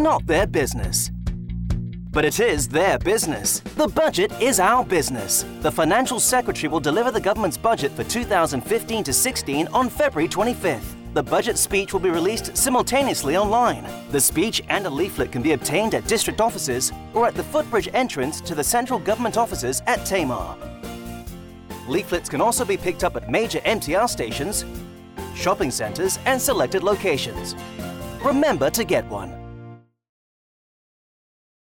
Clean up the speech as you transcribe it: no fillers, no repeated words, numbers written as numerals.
not their business. But it is their business. The budget is our business. The Financial Secretary will deliver the government's budget for 2015 to 16 on February 25th. The budget speech will be released simultaneously online. The speech and a leaflet can be obtained at district offices or at the footbridge entrance to the central government offices at Tamar. Leaflets can also be picked up at major MTR stations, shopping centres and selected locations. Remember to get one.